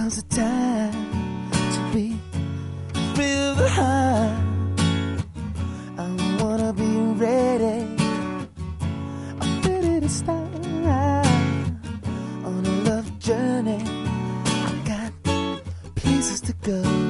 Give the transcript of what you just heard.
Now's the time to be feel the high. I wanna be ready. I'm ready to start on a love journey. I got places to go.